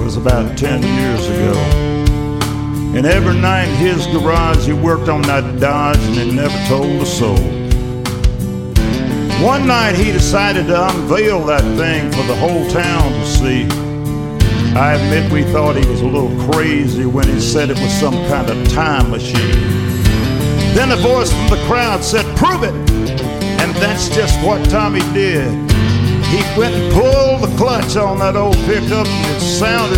was about 10 years ago. And every night in his garage he worked on that Dodge and he never told a soul. One night he decided to unveil that thing for the whole town to see. I admit we thought he was a little crazy when he said it was some kind of time machine. Then a voice from the crowd said, "Prove it!" And that's just what Tommy did. He went and pulled the clutch on that old pickup and it sounded